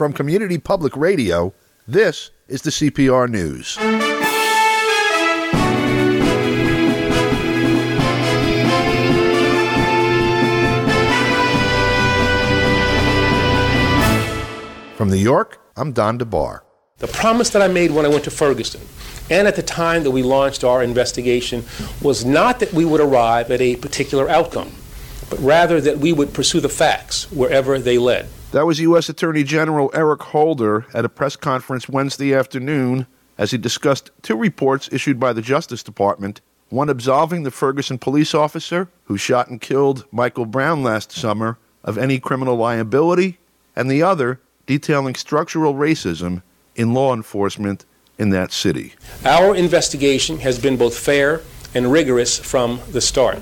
From Community Public Radio, this is the CPR News. From New York, I'm Don DeBar. The promise that I made when I went to Ferguson, and at the time that we launched our investigation, was not that we would arrive at a particular outcome, but rather that we would pursue the facts wherever they led. That was U.S. Attorney General Eric Holder at a press conference Wednesday afternoon as he discussed two reports issued by the Justice Department, one absolving the Ferguson police officer who shot and killed Michael Brown last summer of any criminal liability, and the other detailing structural racism in law enforcement in that city. Our investigation has been both fair and rigorous from the start.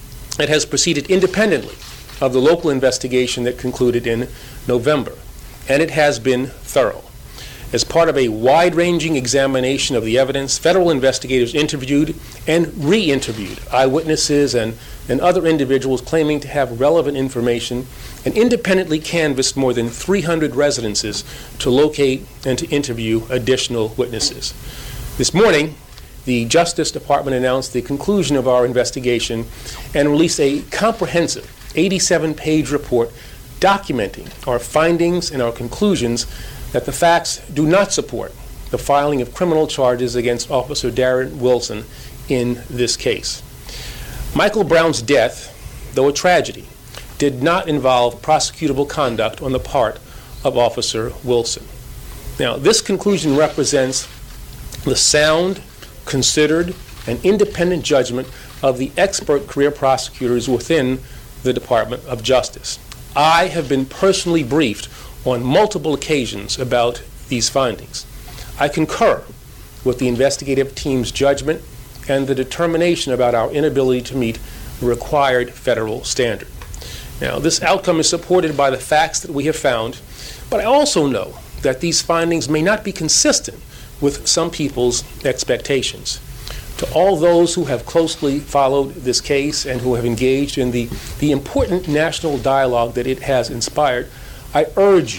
It has proceeded independently of the local investigation that concluded in November, and it has been thorough. As part of a wide-ranging examination of the evidence, federal investigators interviewed and re-interviewed eyewitnesses and other individuals claiming to have relevant information, and independently canvassed more than 300 residences to locate and to interview additional witnesses. This morning, the Justice Department announced the conclusion of our investigation and released a comprehensive 87-page report documenting our findings and our conclusions that the facts do not support the filing of criminal charges against Officer Darren Wilson in this case. Michael Brown's death, though a tragedy, did not involve prosecutable conduct on the part of Officer Wilson. Now, this conclusion represents the sound, considered, and independent judgment of the expert career prosecutors within the Department of Justice. I have been personally briefed on multiple occasions about these findings. I concur with the investigative team's judgment and the determination about our inability to meet the required federal standard. Now, this outcome is supported by the facts that we have found, but I also know that these findings may not be consistent with some people's expectations. To all those who have closely followed this case and who have engaged in the important national dialogue that it has inspired, I urge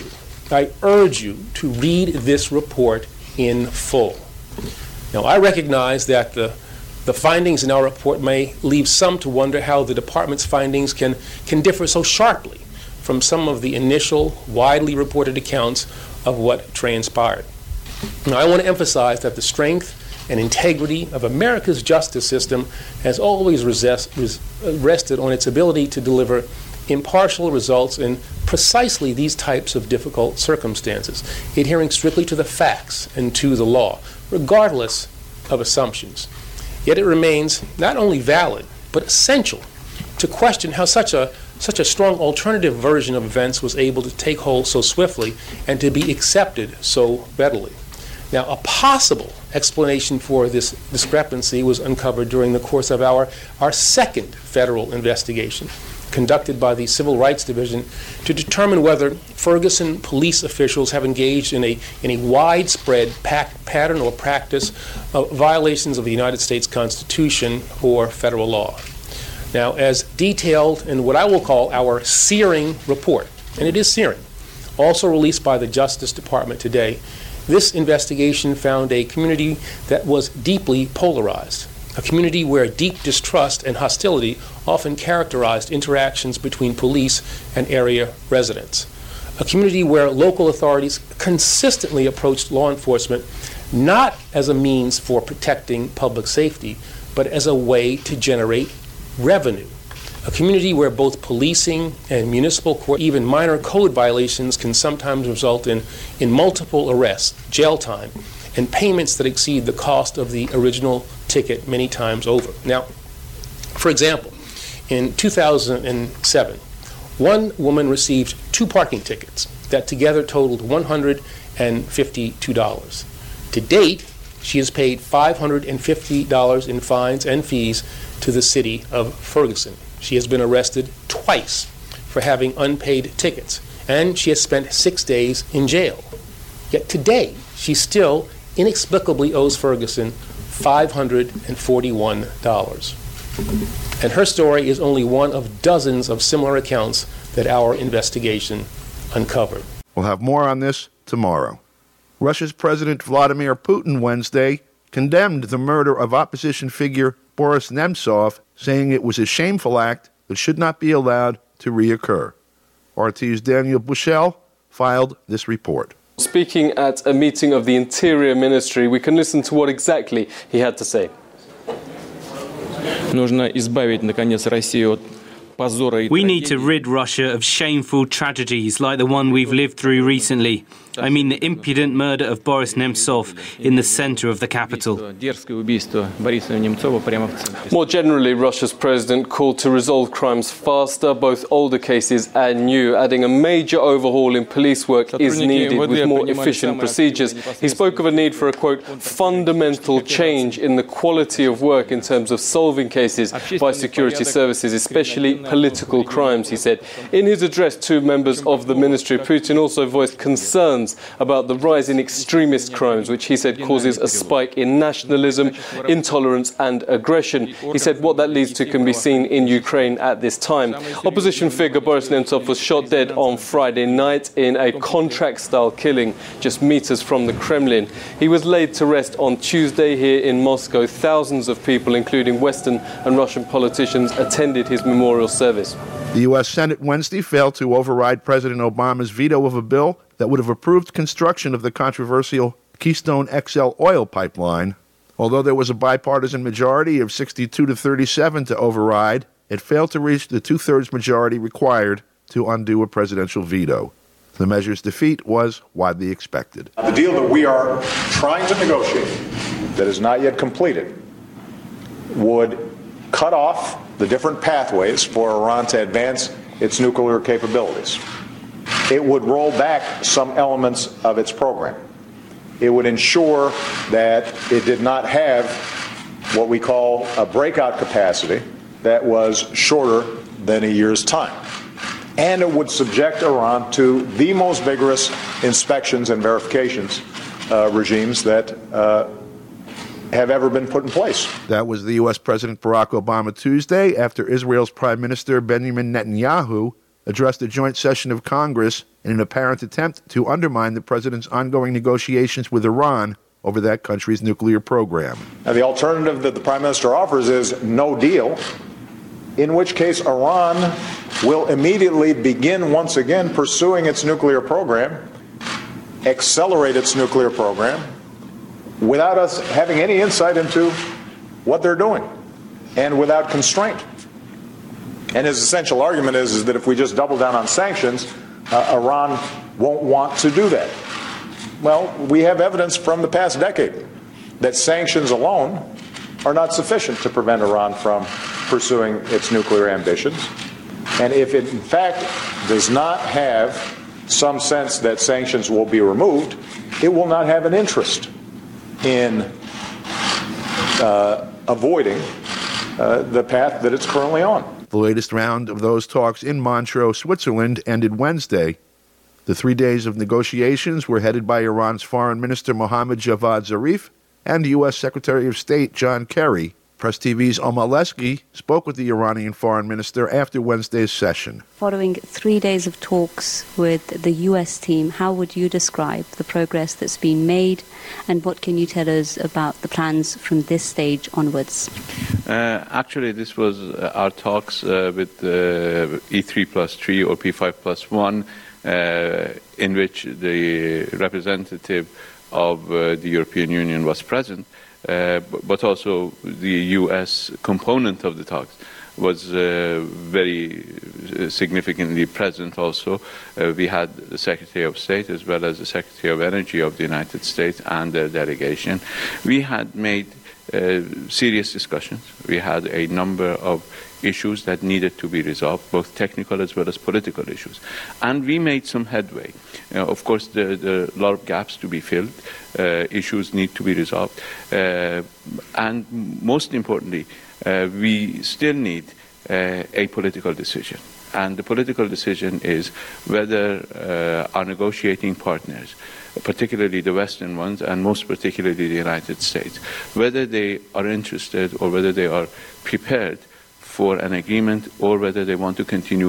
you to read this report in full. Now, I recognize that the findings in our report may leave some to wonder how the department's findings can differ so sharply from some of the initial, widely reported accounts of what transpired. Now, I want to emphasize that the strength and integrity of America's justice system has always rested on its ability to deliver impartial results in precisely these types of difficult circumstances, adhering strictly to the facts and to the law, regardless of assumptions. Yet it remains not only valid, but essential to question how such a strong alternative version of events was able to take hold so swiftly and to be accepted so readily. Now, a possible explanation for this discrepancy was uncovered during the course of our second federal investigation, conducted by the Civil Rights Division to determine whether Ferguson police officials have engaged in a widespread pattern or practice of violations of the United States Constitution or federal law. Now, as detailed in what I will call our searing report, and it is searing, also released by the Justice Department today, this investigation found a community that was deeply polarized, a community where deep distrust and hostility often characterized interactions between police and area residents, a community where local authorities consistently approached law enforcement not as a means for protecting public safety, but as a way to generate revenue, a community where both policing and municipal court, even minor code violations, can sometimes result in multiple arrests, jail time, and payments that exceed the cost of the original ticket many times over. Now, for example, in 2007, one woman received 2 parking tickets that together totaled $152. To date, she has paid $550 in fines and fees to the city of Ferguson. She has been arrested twice for having unpaid tickets, and she has spent 6 days in jail. Yet today, she still inexplicably owes Ferguson $541. And her story is only one of dozens of similar accounts that our investigation uncovered. We'll have more on this tomorrow. Russia's President Vladimir Putin Wednesday condemned the murder of opposition figure Boris Nemtsov, saying it was a shameful act that should not be allowed to reoccur. RT's Daniel Bushell filed this report. Speaking at a meeting of the Interior Ministry, we can listen to what exactly he had to say. We need to rid Russia of shameful tragedies like the one we've lived through recently. I mean the impudent murder of Boris Nemtsov in the center of the capital. More generally, Russia's president called to resolve crimes faster, both older cases and new, adding a major overhaul in police work is needed with more efficient procedures. He spoke of a need for a, quote, fundamental change in the quality of work in terms of solving cases by security services, especially political crimes, he said. In his address to members of the ministry, Putin also voiced concerns about the rise in extremist crimes, which he said causes a spike in nationalism, intolerance and aggression. He said what that leads to can be seen in Ukraine at this time. Opposition figure Boris Nemtsov was shot dead on Friday night in a contract-style killing just meters from the Kremlin. He was laid to rest on Tuesday here in Moscow. Thousands of people, including Western and Russian politicians, attended his memorial service. The U.S. Senate Wednesday failed to override President Obama's veto of a bill that would have approved construction of the controversial Keystone XL oil pipeline. Although there was a bipartisan majority of 62 to 37 to override, it failed to reach the two-thirds majority required to undo a presidential veto. The measure's defeat was widely expected. The deal that we are trying to negotiate, that is not yet completed, would cut off the different pathways for Iran to advance its nuclear capabilities. It would roll back some elements of its program. It would ensure that it did not have what we call a breakout capacity that was shorter than a year's time. And it would subject Iran to the most vigorous inspections and verifications regimes that have ever been put in place. That was the U.S. President Barack Obama Tuesday after Israel's Prime Minister Benjamin Netanyahu addressed a joint session of Congress in an apparent attempt to undermine the president's ongoing negotiations with Iran over that country's nuclear program. Now, the alternative that the Prime Minister offers is no deal, in which case Iran will immediately begin once again pursuing its nuclear program, accelerate its nuclear program, without us having any insight into what they're doing, and without constraint. And his essential argument is that if we just double down on sanctions, Iran won't want to do that. Well, we have evidence from the past decade that sanctions alone are not sufficient to prevent Iran from pursuing its nuclear ambitions. And if it, in fact, does not have some sense that sanctions will be removed, it will not have an interest in avoiding the path that it's currently on. The latest round of those talks in Montreux, Switzerland, ended Wednesday. The 3 days of negotiations were headed by Iran's Foreign Minister Mohammad Javad Zarif and U.S. Secretary of State John Kerry. Press TV's Omar Lesky spoke with the Iranian foreign minister after Wednesday's session. Following 3 days of talks with the U.S. team, how would you describe the progress that's been made, and what can you tell us about the plans from this stage onwards? Actually, this was our talks with E3+3 or P5+1, in which the representative of the European Union was present. But also the U.S. component of the talks was very significantly present also. We had the Secretary of State as well as the Secretary of Energy of the United States and their delegation. We had made serious discussions. We had a number of issues that needed to be resolved, both technical as well as political issues. And we made some headway. Of course, there are a lot of gaps to be filled. Issues need to be resolved. And most importantly, we still need a political decision. And the political decision is whether our negotiating partners, particularly the Western ones, and most particularly the United States, whether they are interested or whether they are prepared for an agreement, or whether they want to continue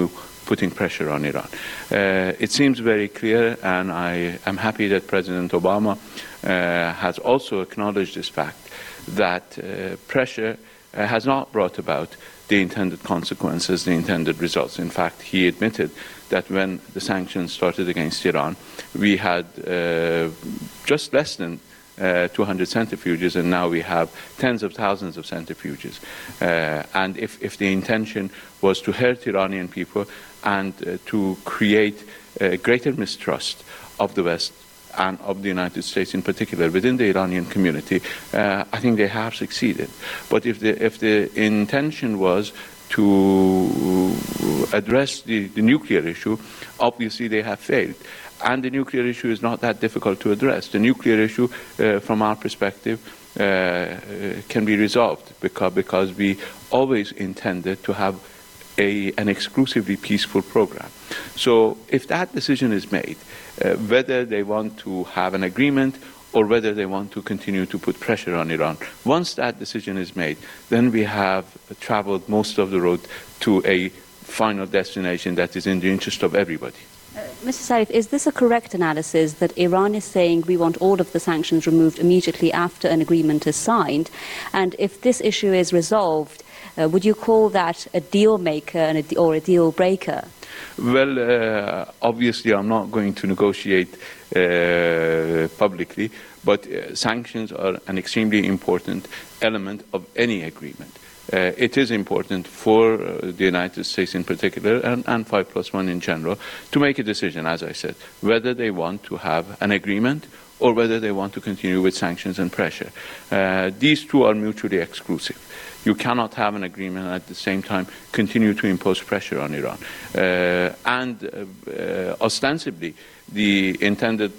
putting pressure on Iran. It seems very clear, and I am happy that President Obama has also acknowledged this fact, that pressure has not brought about the intended consequences, the intended results. In fact, he admitted that when the sanctions started against Iran, we had just less than 200 centrifuges, and now we have tens of thousands of centrifuges. And if the intention was to hurt Iranian people and to create greater mistrust of the West and of the United States in particular within the Iranian community, I think they have succeeded. But if the intention was to address the nuclear issue, obviously they have failed. And the nuclear issue is not that difficult to address. The nuclear issue, from our perspective, can be resolved because we always intended to have an exclusively peaceful program. So if that decision is made, whether they want to have an agreement or whether they want to continue to put pressure on Iran, once that decision is made, then we have traveled most of the road to a final destination that is in the interest of everybody. Mr. Zarif, is this a correct analysis that Iran is saying we want all of the sanctions removed immediately after an agreement is signed? And if this issue is resolved, would you call that a deal maker or a deal breaker? Well, obviously I'm not going to negotiate publicly, but sanctions are an extremely important element of any agreement. It is important for the United States in particular and 5+1 in general to make a decision, as I said, whether they want to have an agreement or whether they want to continue with sanctions and pressure. These two are mutually exclusive. You cannot have an agreement and at the same time continue to impose pressure on Iran. Ostensibly, the intended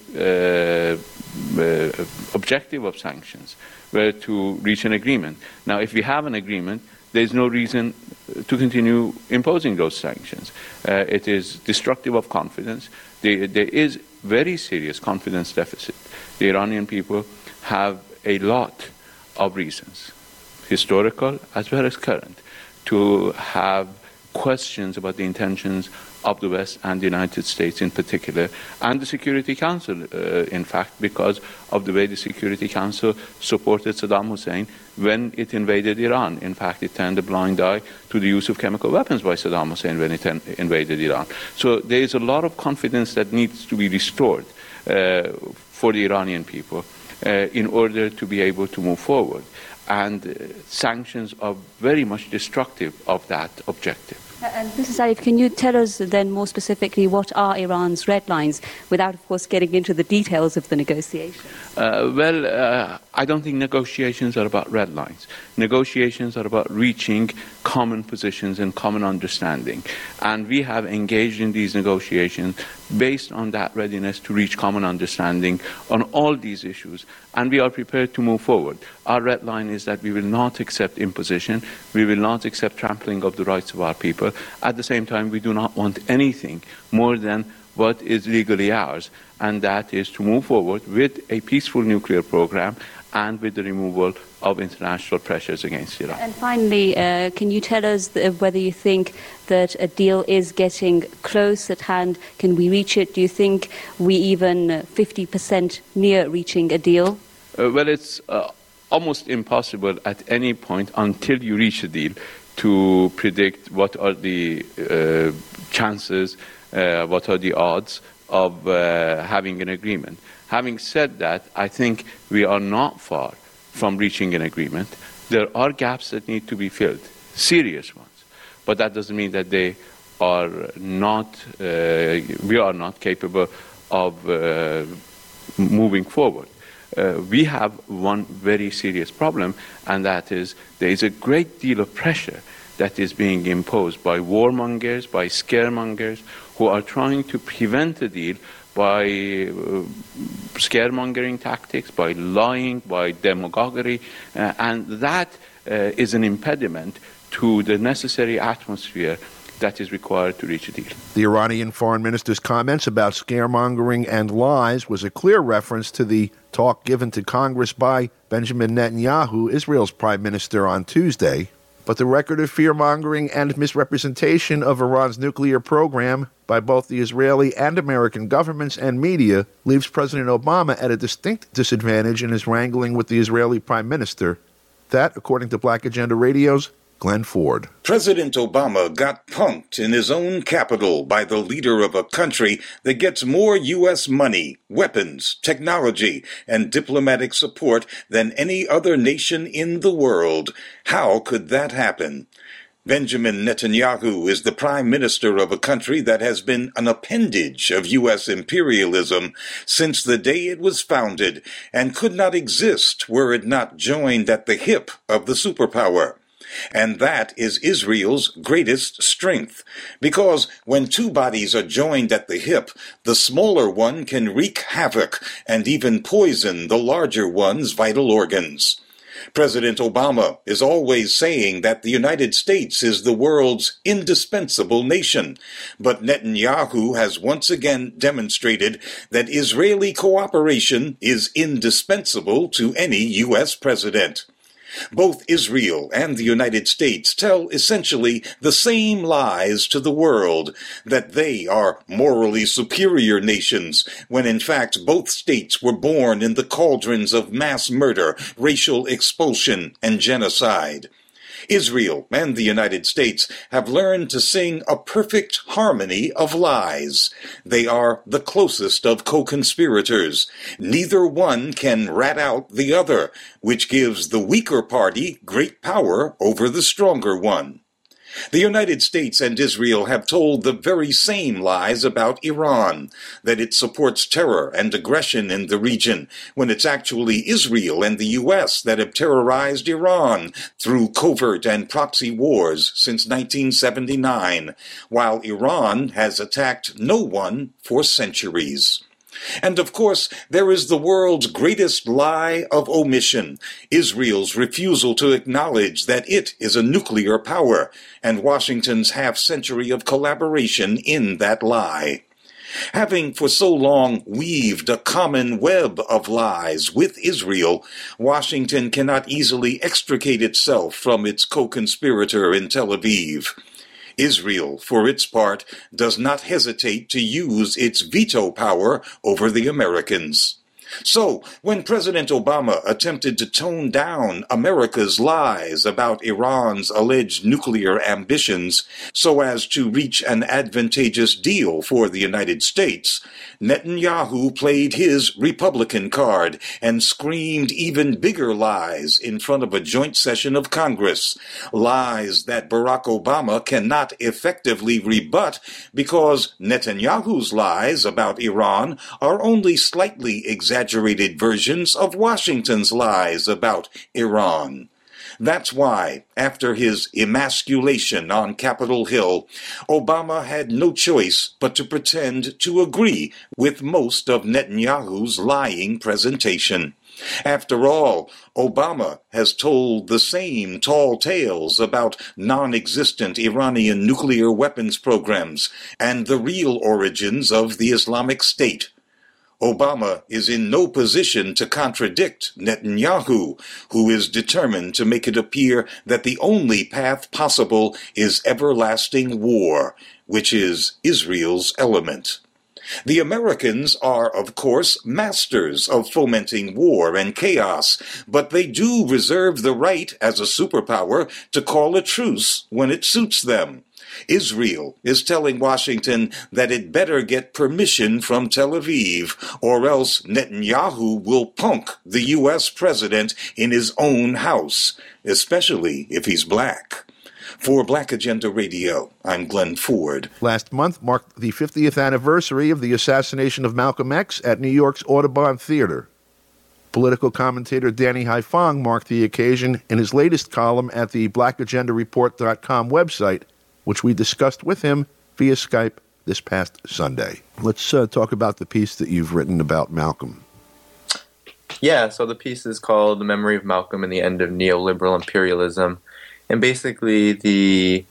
objective of sanctions were to reach an agreement. Now, if we have an agreement, there's no reason to continue imposing those sanctions. It is destructive of confidence. There is very serious confidence deficit. The Iranian people have a lot of reasons, historical as well as current, to have questions about the intentions of the West and the United States in particular, and the Security Council, in fact, because of the way the Security Council supported Saddam Hussein when it invaded Iran. In fact, it turned a blind eye to the use of chemical weapons by Saddam Hussein when it invaded Iran. So there is a lot of confidence that needs to be restored for the Iranian people in order to be able to move forward. And sanctions are very much destructive of that objective. And Mr. Zarif, can you tell us then more specifically what are Iran's red lines, without, of course, getting into the details of the negotiations? I don't think negotiations are about red lines. Negotiations are about reaching common positions and common understanding. And we have engaged in these negotiations based on that readiness to reach common understanding on all these issues. And we are prepared to move forward. Our red line is that we will not accept imposition. We will not accept trampling of the rights of our people. At the same time, we do not want anything more than what is legally ours, and that is to move forward with a peaceful nuclear program and with the removal of international pressures against Iran. And finally, can you tell us whether you think that a deal is getting close at hand? Can we reach it? Do you think we even 50% near reaching a deal? Well, it's almost impossible at any point until you reach a deal to predict what are the chances, what are the odds of having an agreement. Having said that, I think we are not far from reaching an agreement. There are gaps that need to be filled, serious ones, but that doesn't mean that they are not, we are not capable of moving forward. We have one very serious problem, and that is there is a great deal of pressure that is being imposed by warmongers, by scaremongers, who are trying to prevent a deal by scaremongering tactics, by lying, by demagoguery, and that is an impediment to the necessary atmosphere that is required to reach a deal. The Iranian foreign minister's comments about scaremongering and lies was a clear reference to the talk given to Congress by Benjamin Netanyahu, Israel's prime minister, on Tuesday. But the record of fear-mongering and misrepresentation of Iran's nuclear program by both the Israeli and American governments and media leaves President Obama at a distinct disadvantage in his wrangling with the Israeli Prime Minister. That, according to Black Agenda Radio's Glenn Ford. President Obama got punked in his own capital by the leader of a country that gets more U.S. money, weapons, technology, and diplomatic support than any other nation in the world. How could that happen? Benjamin Netanyahu is the prime minister of a country that has been an appendage of U.S. imperialism since the day it was founded and could not exist were it not joined at the hip of the superpower. And that is Israel's greatest strength, because when two bodies are joined at the hip, the smaller one can wreak havoc and even poison the larger one's vital organs. President Obama is always saying that the United States is the world's indispensable nation, but Netanyahu has once again demonstrated that Israeli cooperation is indispensable to any U.S. president. Both Israel and the United States tell essentially the same lies to the world, that they are morally superior nations, when in fact both states were born in the cauldrons of mass murder, racial expulsion, and genocide. Israel and the United States have learned to sing a perfect harmony of lies. They are the closest of co-conspirators. Neither one can rat out the other, which gives the weaker party great power over the stronger one. The United States and Israel have told the very same lies about Iran, that it supports terror and aggression in the region, when it's actually Israel and the U.S. that have terrorized Iran through covert and proxy wars since 1979, while Iran has attacked no one for centuries. And of course, there is the world's greatest lie of omission, Israel's refusal to acknowledge that it is a nuclear power, and Washington's half-century of collaboration in that lie. Having for so long weaved a common web of lies with Israel, Washington cannot easily extricate itself from its co-conspirator in Tel Aviv. Israel, for its part, does not hesitate to use its veto power over the Americans. So, when President Obama attempted to tone down America's lies about Iran's alleged nuclear ambitions so as to reach an advantageous deal for the United States, Netanyahu played his Republican card and screamed even bigger lies in front of a joint session of Congress, lies that Barack Obama cannot effectively rebut because Netanyahu's lies about Iran are only slightly exaggerated versions of Washington's lies about Iran. That's why, after his emasculation on Capitol Hill, Obama had no choice but to pretend to agree with most of Netanyahu's lying presentation. After all, Obama has told the same tall tales about non-existent Iranian nuclear weapons programs and the real origins of the Islamic State. Obama is in no position to contradict Netanyahu, who is determined to make it appear that the only path possible is everlasting war, which is Israel's element. The Americans are, of course, masters of fomenting war and chaos, but they do reserve the right as a superpower to call a truce when it suits them. Israel is telling Washington that it better get permission from Tel Aviv, or else Netanyahu will punk the U.S. president in his own house, especially if he's black. For Black Agenda Radio, I'm Glenn Ford. Last month marked the 50th anniversary of the assassination of Malcolm X at New York's Audubon Theater. Political commentator Danny Haifong marked the occasion in his latest column at the blackagendareport.com website, which we discussed with him via Skype this past Sunday. Let's talk about the piece that you've written about Malcolm. Yeah, so the piece is called The Memory of Malcolm and the End of Neoliberal Imperialism. And basically the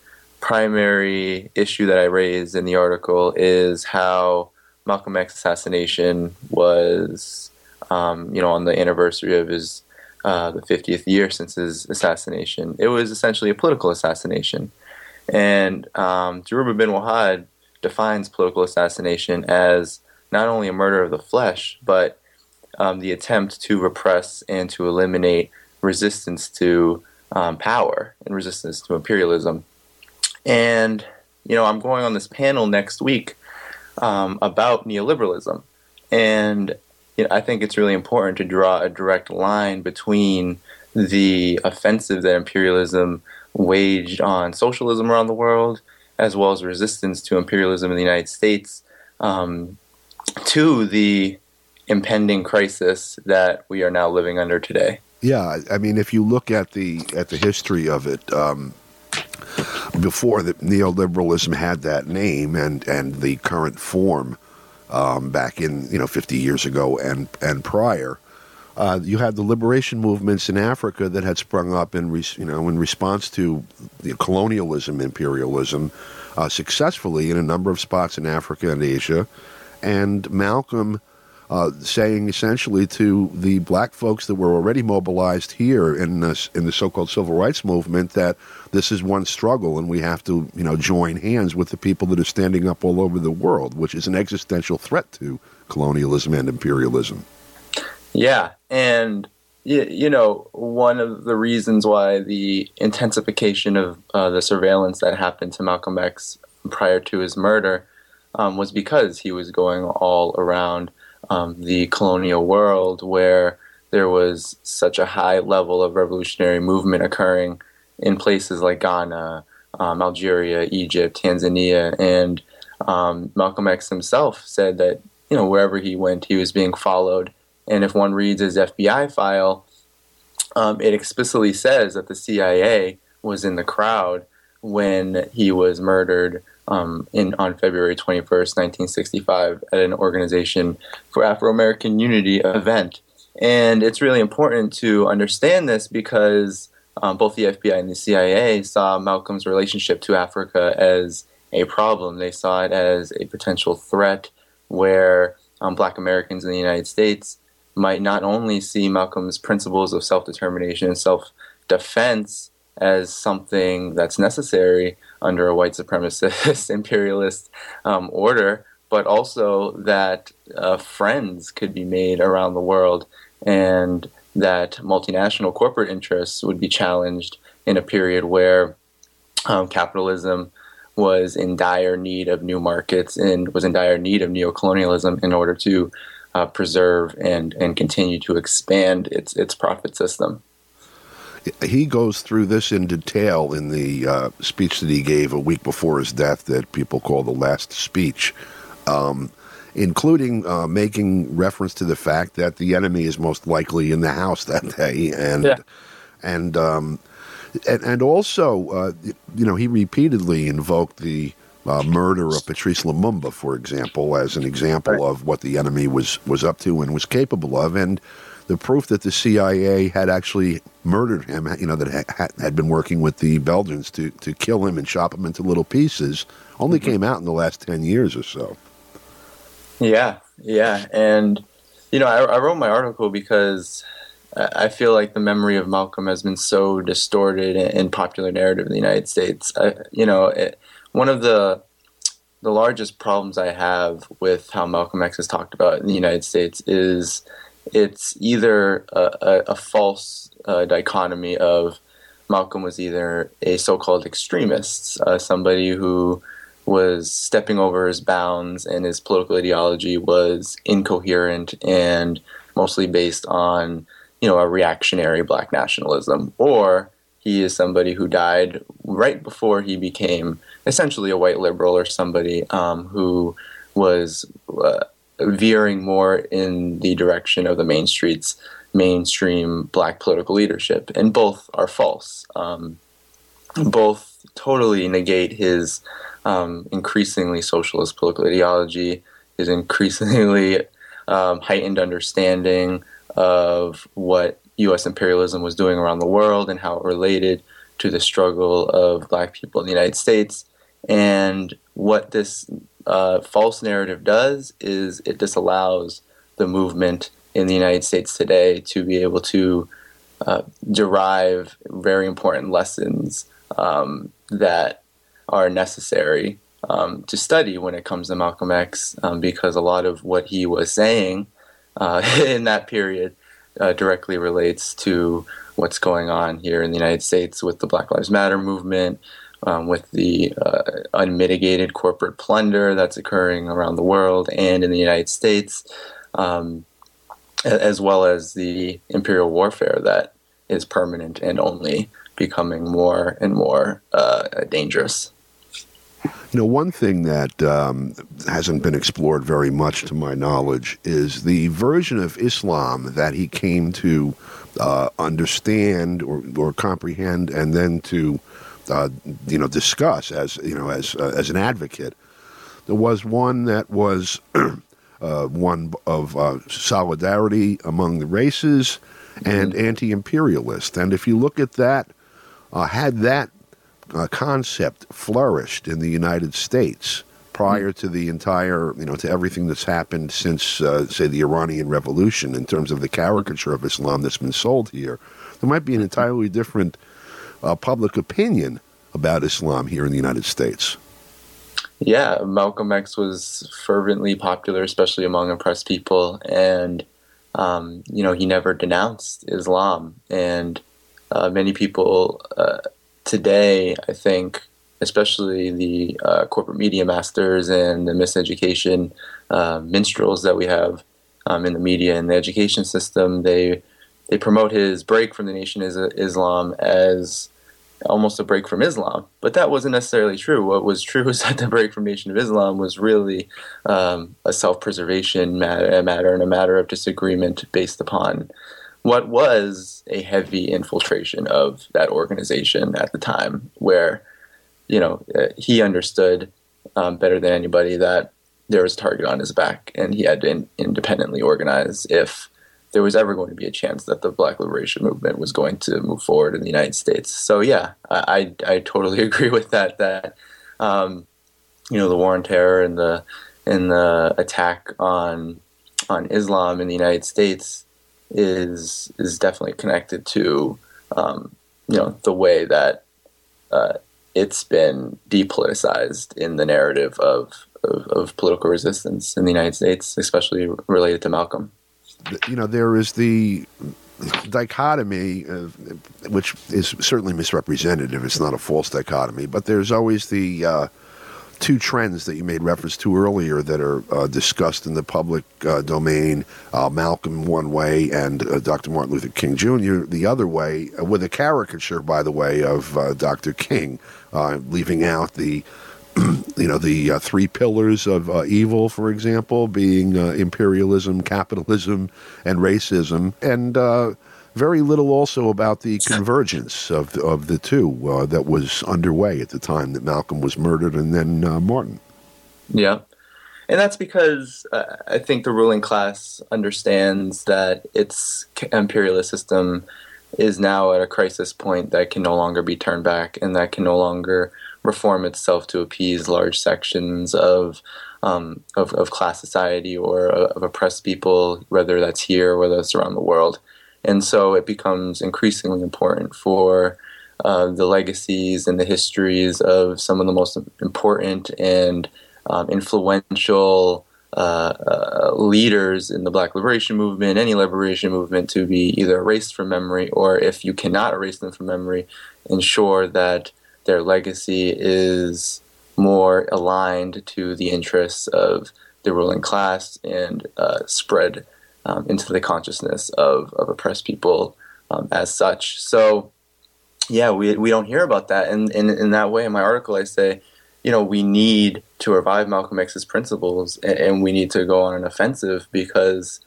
primary issue that I raised in the article is how Malcolm X's assassination was, on the anniversary of his the 50th year since his assassination. It was essentially a political assassination. And Dhoruba bin Wahad defines political assassination as not only a murder of the flesh, but the attempt to repress and to eliminate resistance to power and resistance to imperialism. And, I'm going on this panel next week about neoliberalism. And I think it's really important to draw a direct line between the offensive that imperialism waged on socialism around the world, as well as resistance to imperialism in the United States, to the impending crisis that we are now living under today. Yeah, I mean, if you look at the history of it, before that neoliberalism had that name and the current form, back in 50 years ago and prior, you had the liberation movements in Africa that had sprung up in response to the colonialism, imperialism, successfully in a number of spots in Africa and Asia, and Malcolm saying essentially to the black folks that were already mobilized here in the so-called civil rights movement that this is one struggle and we have to join hands with the people that are standing up all over the world, which is an existential threat to colonialism and imperialism. Yeah, and one of the reasons why the intensification of the surveillance that happened to Malcolm X prior to his murder was because he was going all around the colonial world, where there was such a high level of revolutionary movement occurring in places like Ghana, Algeria, Egypt, Tanzania, and Malcolm X himself said that wherever he went, he was being followed. And if one reads his FBI file, it explicitly says that the CIA was in the crowd when he was murdered on February 21st, 1965, at an Organization for Afro-American Unity event. And it's really important to understand this because both the FBI and the CIA saw Malcolm's relationship to Africa as a problem. They saw it as a potential threat where black Americans in the United States might not only see Malcolm's principles of self-determination and self-defense as something that's necessary under a white supremacist imperialist order, but also that friends could be made around the world and that multinational corporate interests would be challenged in a period where capitalism was in dire need of new markets and was in dire need of neocolonialism in order to preserve and continue to expand its profit system. He goes through this in detail in the speech that he gave a week before his death that people call the last speech, including making reference to the fact that the enemy is most likely in the house that day. And also, he repeatedly invoked the murder of Patrice Lumumba, for example, as an example of what the enemy was up to and was capable of. And the proof that the CIA had actually murdered him, that had been working with the Belgians to kill him and chop him into little pieces, only came out in the last 10 years or so. Yeah. And, I wrote my article because I feel like the memory of Malcolm has been so distorted in popular narrative in the United States. One of the largest problems I have with how Malcolm X is talked about in the United States is it's either a false dichotomy of Malcolm was either a so-called extremist, somebody who was stepping over his bounds and his political ideology was incoherent and mostly based on, a reactionary black nationalism, or he is somebody who died right before he became essentially a white liberal or somebody who was veering more in the direction of the mainstream black political leadership. And both are false. Both totally negate his increasingly socialist political ideology, his increasingly heightened understanding of what U.S. imperialism was doing around the world and how it related to the struggle of black people in the United States. And what this false narrative does is it disallows the movement in the United States today to be able to derive very important lessons that are necessary to study when it comes to Malcolm X, because a lot of what he was saying in that period directly relates to what's going on here in the United States with the Black Lives Matter movement, with the unmitigated corporate plunder that's occurring around the world and in the United States, as well as the imperial warfare that is permanent and only becoming more and more dangerous. You know, one thing that hasn't been explored very much, to my knowledge, is the version of Islam that he came to understand or comprehend, and then to discuss as an advocate. There was one that was one of solidarity among the races and anti-imperialist. And if you look at that, had that concept flourished in the United States prior to the entire, to everything that's happened since, say, the Iranian Revolution, in terms of the caricature of Islam that's been sold here, there might be an entirely different public opinion about Islam here in the United States. Yeah, Malcolm X was fervently popular, especially among oppressed people, and he never denounced Islam. And many people today, I think, especially the corporate media masters and the miseducation minstrels that we have in the media and the education system, they promote his break from the Nation Islam as almost a break from Islam. But that wasn't necessarily true. What was true is that the break from Nation of Islam was really a self-preservation matter and a matter of disagreement based upon what was a heavy infiltration of that organization at the time, where, he understood better than anybody that there was a target on his back, and he had to independently organize if there was ever going to be a chance that the Black Liberation Movement was going to move forward in the United States. So yeah, I totally agree with that. That the war on terror and the attack on Islam in the United States is definitely connected to the way that it's been depoliticized in the narrative of political resistance in the United States, especially related to Malcolm. There is the dichotomy, which is certainly misrepresentative. It's not a false dichotomy, but there's always the two trends that you made reference to earlier that are discussed in the public domain. Malcolm one way and Dr. Martin Luther King Jr. the other way, with a caricature, by the way, of Dr. King, leaving out the the three pillars of evil, for example, being imperialism, capitalism, and racism, and very little also about the convergence of the two that was underway at the time that Malcolm was murdered and then Martin. Yeah. And that's because I think the ruling class understands that its imperialist system is now at a crisis point that can no longer be turned back, and that can no longer reform itself to appease large sections of class society or of oppressed people, whether that's here, whether that's around the world. And so it becomes increasingly important for the legacies and the histories of some of the most important and influential leaders in the Black Liberation Movement, any liberation movement, to be either erased from memory, or if you cannot erase them from memory, ensure that their legacy is more aligned to the interests of the ruling class and spread into the consciousness of oppressed people as such. So, yeah, we don't hear about that. And in that way, in my article, I say, we need to revive Malcolm X's principles, and we need to go on an offensive, because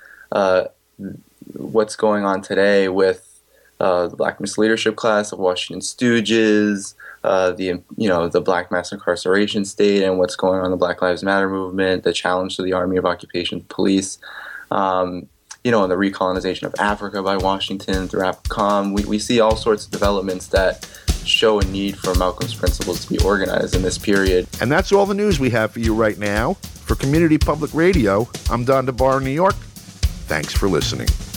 what's going on today with the Black misleadership class, the Washington Stooges, the Black mass incarceration state, and what's going on in the Black Lives Matter movement, the challenge to the Army of Occupation Police, and the recolonization of Africa by Washington through AFRICOM. We see all sorts of developments that show a need for Malcolm's principles to be organized in this period. And that's all the news we have for you right now. For Community Public Radio, I'm Don DeBar in New York. Thanks for listening.